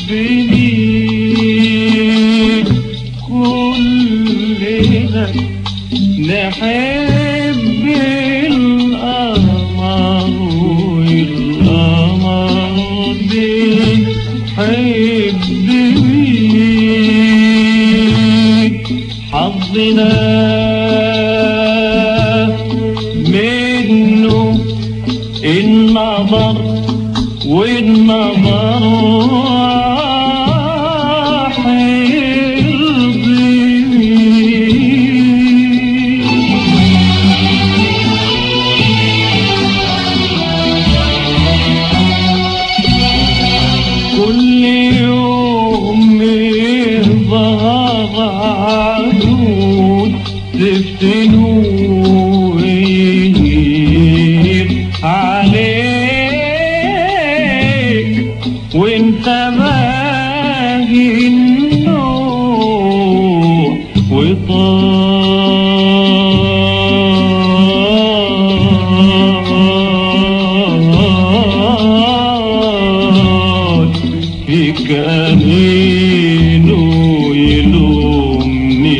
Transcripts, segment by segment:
بيك كلنا نحب القمر والقمر بيحب بيك حظنا منه النظر والنظر كل يوم يظهر عدود تفتنوا ويهيب عليك وانت باقي النوم وطال فيك أنينه يلومني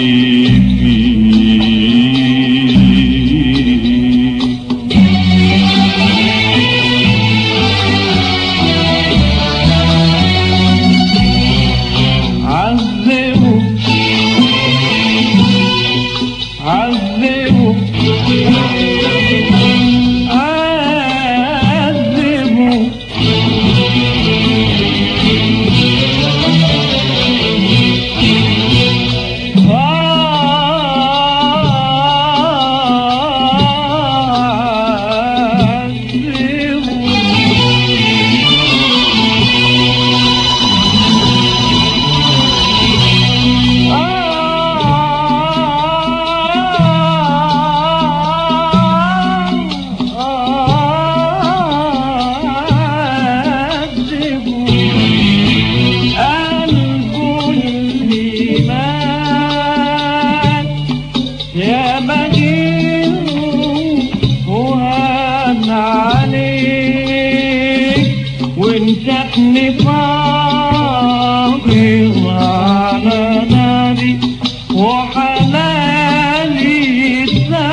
يا بجير وهان عليك وانشأني فاضي على نادي وحلالي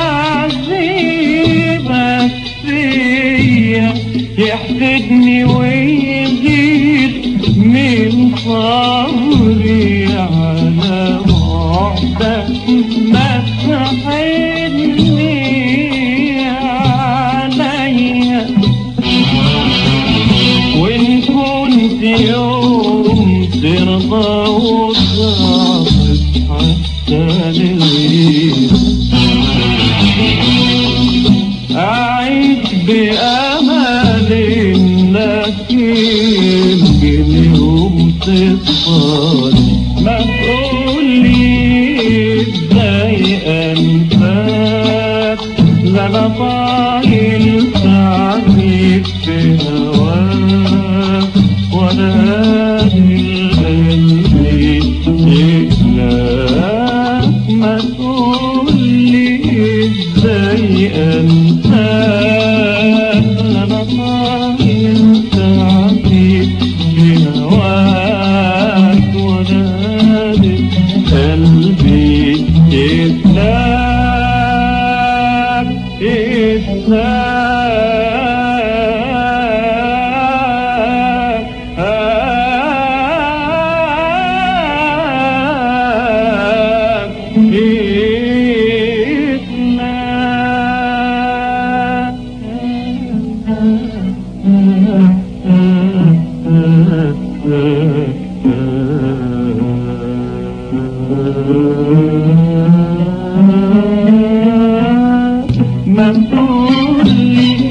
تعذيبك فيا يحقدني ويغير من صبري على وحدك ما تحني عليا وإن كنت يوم ترضى وتعرف حتى للغير أعيش بأمل إنك يمكن يوم تصفاني ما تقولي ازاي انساك لا انا طايل تعذيب في هواك ولا قادر قلبي يكلاك ما تقولي ازاي انساك لا انا طايل تعذيب في هواك ولا قادر قلبي إسلاك ما تقولي